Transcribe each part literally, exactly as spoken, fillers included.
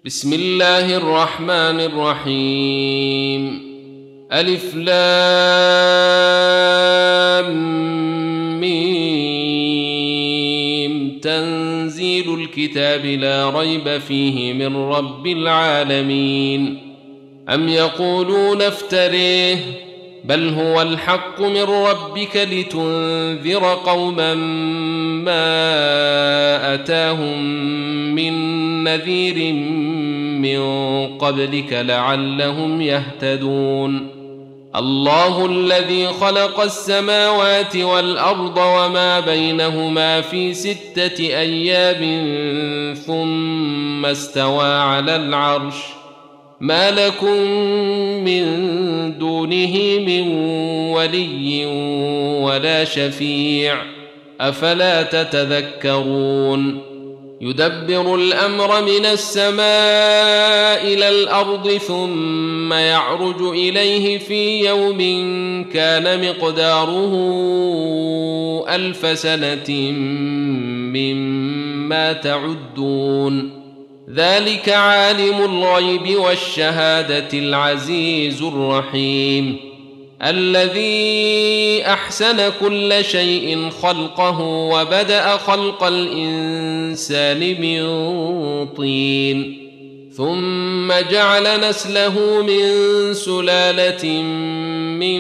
بسم الله الرحمن الرحيم. ألف لام ميم. تنزيل الكتاب لا ريب فيه من رب العالمين. أم يقولون افتريه بل هو الحق من ربك لتنذر قوما ما أتاهم من نذير من قبلك لعلهم يهتدون. الله الذي خلق السماوات والأرض وما بينهما في ستة أيام ثم استوى على العرش ما لكم من دونه من ولي ولا شفيع أفلا تتذكرون. يدبر الأمر من السماء إلى الأرض ثم يعرج إليه في يوم كان مقداره ألف سنة مما تعدون. ذلك عالم الغيب والشهادة العزيز الرحيم الذي أحسن كل شيء خلقه وبدأ خلق الإنسان من طين ثم جعل نسله من سلالة من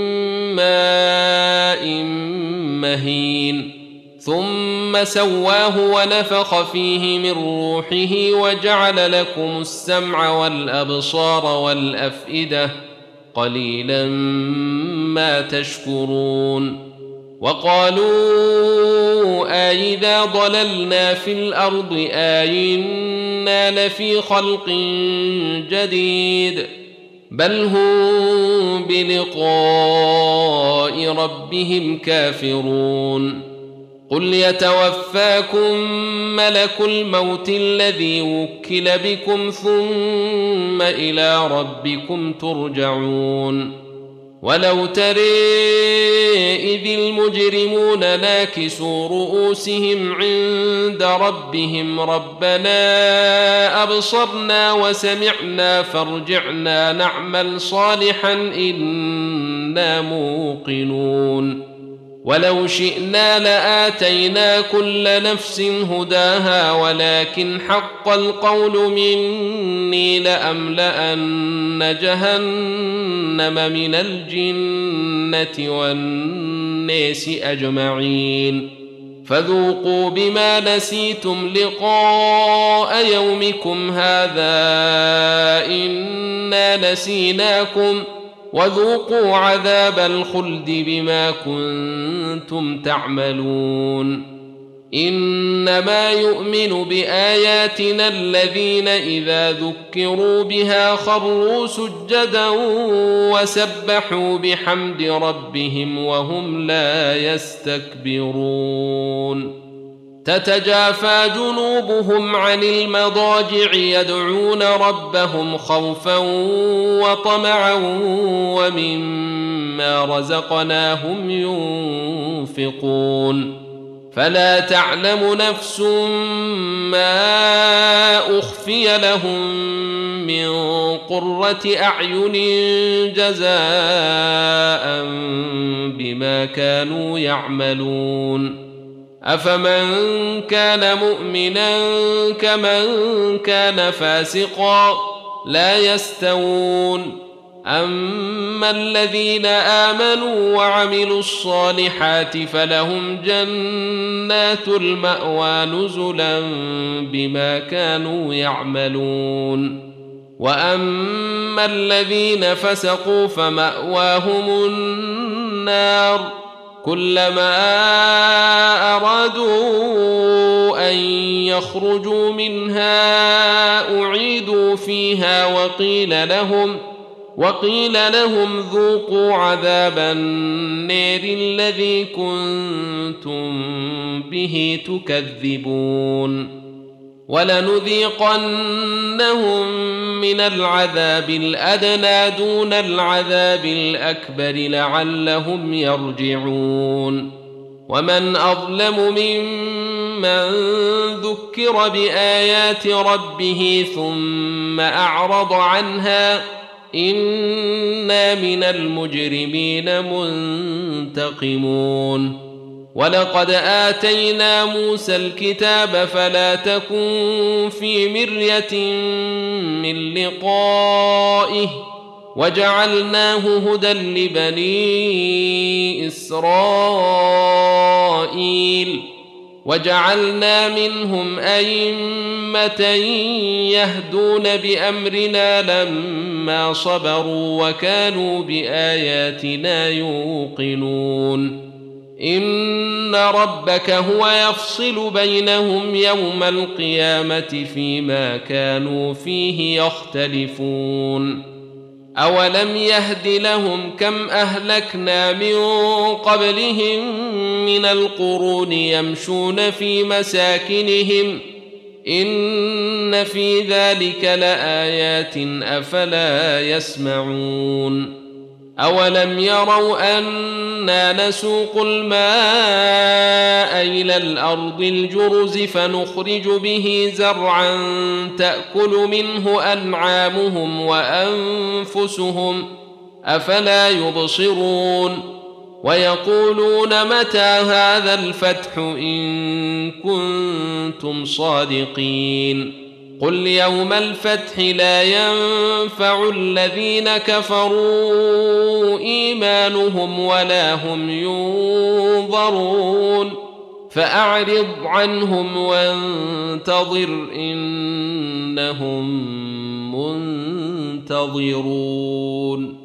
ماء مهين ثم سواه ونفخ فيه من روحه وجعل لكم السمع والأبصار والأفئدة قليلا ما تشكرون. وقالوا أئذا ضللنا في الأرض أئنا لفي خلق جديد بل هم بلقاء ربهم كافرون. قل يتوفاكم ملك الموت الذي وكل بكم ثم إلى ربكم ترجعون. ولو ترى إذ المجرمون ناكسوا رؤوسهم عند ربهم ربنا أبصرنا وسمعنا فارجعنا نعمل صالحا إنا موقنون. ولو شئنا لآتينا كل نفس هداها ولكن حق القول مني لأملأن جهنم من الجنة والناس أجمعين فذوقوا بما نسيتم لقاء يومكم هذا إنا نسيناكم وذوقوا عذاب الخلد بما كنتم تعملون. إنما يؤمن بآياتنا الذين إذا ذكروا بها خروا سجدا وسبحوا بحمد ربهم وهم لا يستكبرون. تتجافى جنوبهم عن المضاجع يدعون ربهم خوفا وطمعا ومما رزقناهم ينفقون. فلا تعلم نفس ما أخفي لهم من قرة أعين جزاء بما كانوا يعملون. أفمن كان مؤمنا كمن كان فاسقا لا يستوون. أما الذين آمنوا وعملوا الصالحات فلهم جنات المأوى نزلا بما كانوا يعملون. وأما الذين فسقوا فمأواهم النار كلما أرادوا أن يخرجوا منها أعيدوا فيها وقيل لهم وقيل لهم ذوقوا عذاب النار الذي كنتم به تكذبون. ولنذيقنهم من العذاب الأدنى دون العذاب الأكبر لعلهم يرجعون. ومن أظلم ممن من ذكر بآيات ربه ثم أعرض عنها إنا من المجرمين منتقمون ولقد آتينا موسى الكتاب فلا تكن في مرية من لقائه وجعلناه هدى لبني إسرائيل وجعلنا منهم أئمة يهدون بأمرنا لما صبروا وكانوا بآياتنا يوقنون إن ربك هو يفصل بينهم يوم القيامة فيما كانوا فيه يختلفون أولم يهد لهم كم أهلكنا من قبلهم من القرون يمشون في مساكنهم إن في ذلك لآيات أفلا يسمعون أولم يروا أنا نسوق الماء إلى الأرض الجرز فنخرج به زرعا تأكل منه أنعامهم وأنفسهم أفلا يبصرون ويقولون متى هذا الفتح إن كنتم صادقين قل يوم الفتح لا ينفع الذين كفروا إيمانهم ولا هم ينظرون فأعرض عنهم وانتظر إنهم منتظرون